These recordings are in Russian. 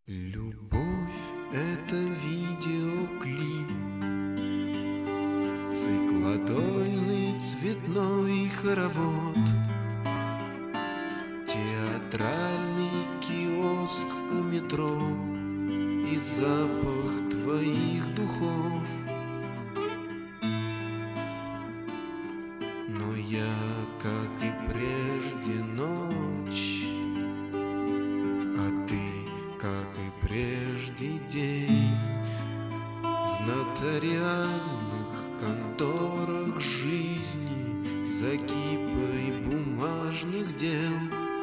Любовь — это видеоклип, циклодольный цветной хоровод, театральный киоск у метро и запах твоих духов. Но я, как и прежде, ночь, а ты, как и прежде, день. В нотариальных конторах жизни за кипой бумажных дел.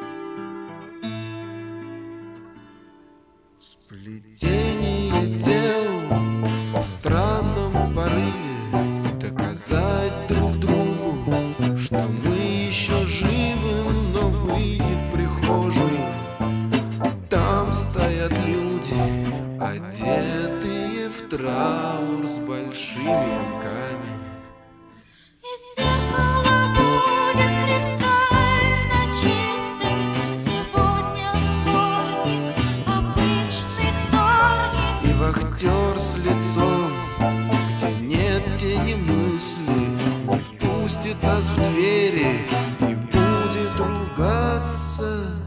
Сплетение дел в странном порыве доказать друг другу, что мы еще живы, но выйди в прихожую. Там стоят люди, одетые в траур с большими венками. И зеркало будет кристально чистым. Сегодня вторник, обычный вторник. И вахтер с лицом, где нет тени мысли, не впустит нас в двери и будет ругаться.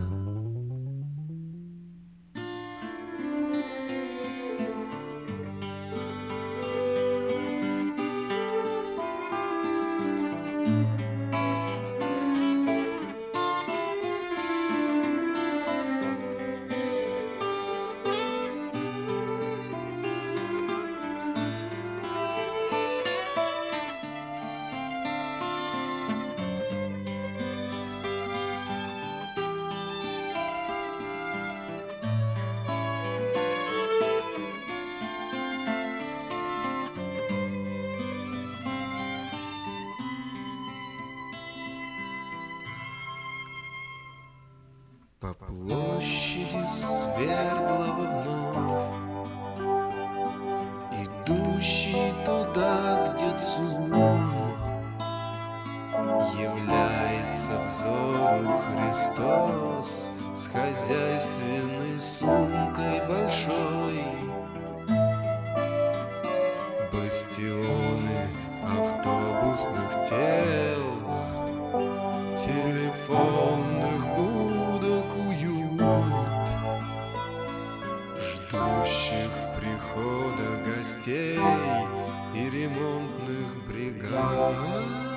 По площади Свердлова вновь, идущий туда, где ЦУМ, является взору Христос с хозяйственной сумкой большой. Бастионы автобусных тел, телефонных будок, уют, ждущих прихода гостей и ремонтных бригад.